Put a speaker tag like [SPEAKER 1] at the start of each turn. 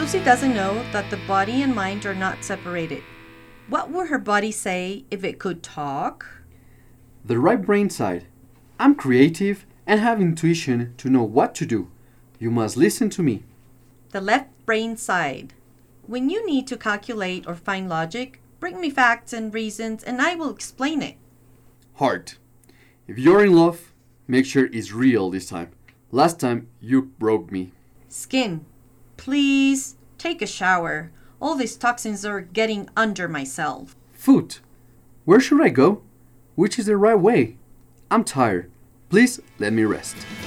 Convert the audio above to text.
[SPEAKER 1] Susie doesn't know that the body and mind are not separated. What would her body say if it could talk?
[SPEAKER 2] The right brain side. I'm creative and have intuition to know what to do. You must listen to me.
[SPEAKER 1] The left brain side. When you need to calculate or find logic, bring me facts and reasons and I will explain it.
[SPEAKER 2] Heart. If you're in love, make sure it's real this time. Last time you broke me.
[SPEAKER 1] Skin. Please take a shower. All these toxins are getting under myself.
[SPEAKER 2] Foot. Where should I go? Which is the right way? I'm tired. Please let me rest.